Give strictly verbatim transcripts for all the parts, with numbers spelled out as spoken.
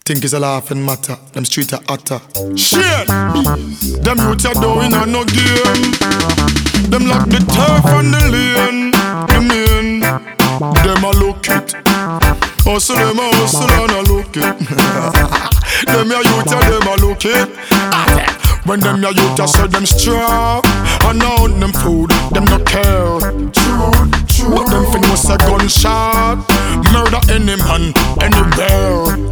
Think it's a laughing matter. Them street are hotter. Shit! Them youths are doing on no game. Them lock the turf on the lane. The main. Them a look it. Hustle them a hustle and a look it. Them ya youths are them a look it. When them ya youths are so them strong. And now them food, them no care. But them fin was a gunshot. Murder any man, anywhere.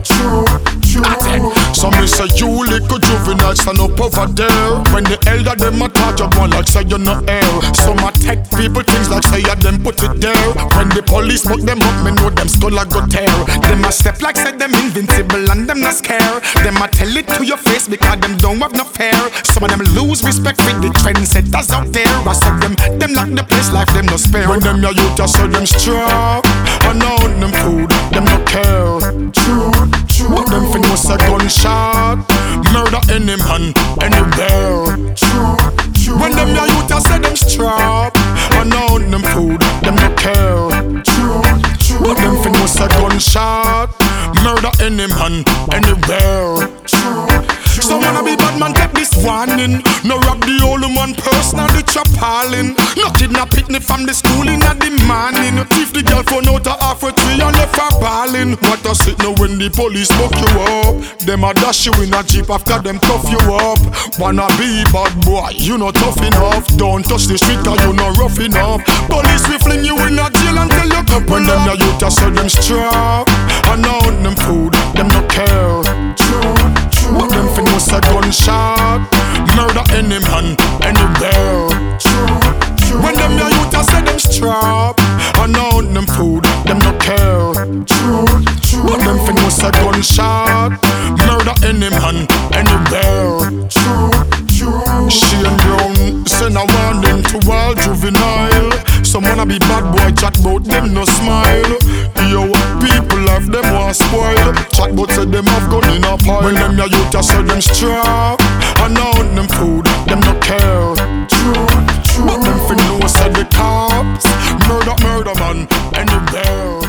So me say you little juvenile stand up over there. When the elder them a talk you one like say you no air. So my tech people things like say ya them put it there. When the police fuck them up, me know them skull a go tear. Them a step like say them invincible and them not scare. Them a tell it to your face because them don't have no fear. Some of them lose respect for the trendsetters out there. I saw them, them lock the place like them no spare. When them ya youth I saw them strong. And now them food, them no care. But them fin was a gunshot. Murder any man, anywhere. When them ya youth I say them strap. And now them food, them no care. But them fin was a gunshot. Murder any man, anywhere. So wanna be bad man, take this warning. No rob the old man personal, it's appalling. No kidnap picnic from the school in the morning. Thief the girl phone out of half a tree and left her balling. What does it know when the police fuck you up? Them a dash you in a jeep after them cuff you up. Wanna be bad boy, you not tough enough. Don't touch the street cause you not rough enough. Police will fling you in a jail until you come. When them ya youth I saw them strap. And now them food, them no care. But them fin was a gunshot. Murder any man, anywhere. When them ya youth I say them strap. And now them food, them no care. But them fin was a gunshot. Murder any man, anywhere. Shane Brown send a warning to all juvenile. Some wanna be bad boy, chat bout them no smile. Yo, people have them want spoil. Chat bout say them have gun in a pile. When them ya youth I say them strap. And now them food, them no care. But them fin know say the cops. Murder, murder man, anywhere.